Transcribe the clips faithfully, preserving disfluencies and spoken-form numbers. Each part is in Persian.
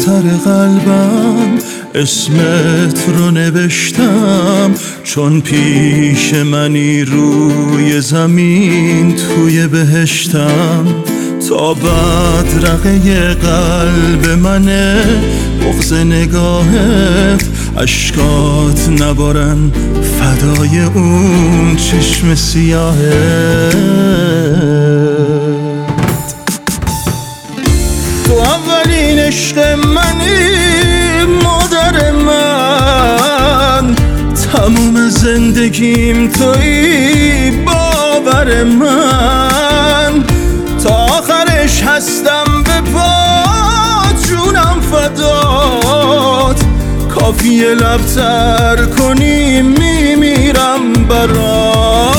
دفتر قلبم اسمت رو نوشتم، چون پیش منی روی زمین توی بهشتم. تا بدرقه قلب منه بغض نگاهت، اشکات نبارن فدای اون چشم سیاهت. تو اولین عشق منی مادر من، تموم زندگیم تویی باور من. تا آخرش هستم به پات جونم فدات، کافیه لبتر کنی میمیرم برات.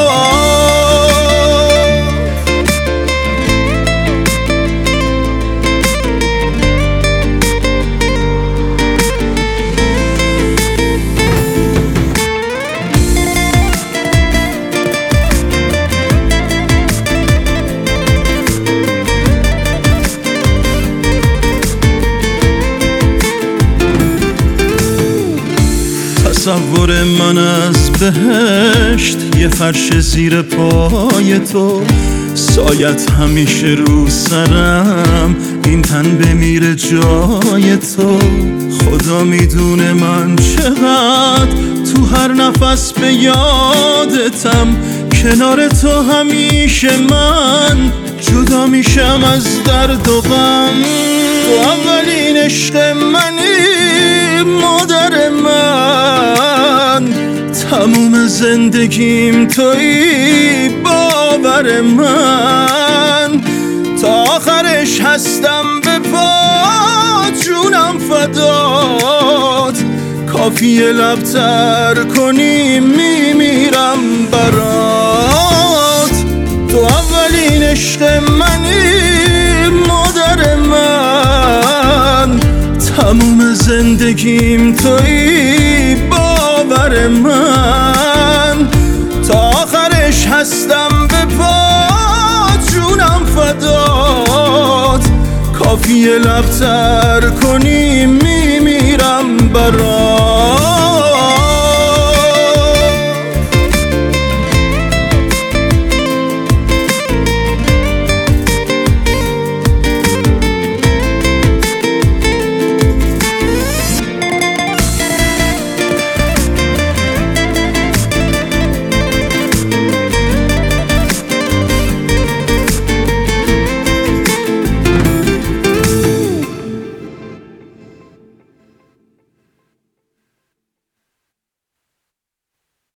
تصور من از بهشت یه فرش زیر پای تو، سایت همیشه رو سرم، این تن بمیره جای تو. خدا میدونه من چقدر تو هر نفس به یادتم، کنار تو همیشه من جدا میشم از درد و غم. تو اولین عشق منی مادر من، تموم زندگیم تویی باور من. تا آخرش هستم به پات جونم فدات، کافیه لبتر کنی میمیرم برات. تو اولین عشق منی مادر من، تموم زندگیم تویی باور من. تا آخرش هستم به پات جونم فدات، کافیه لبتر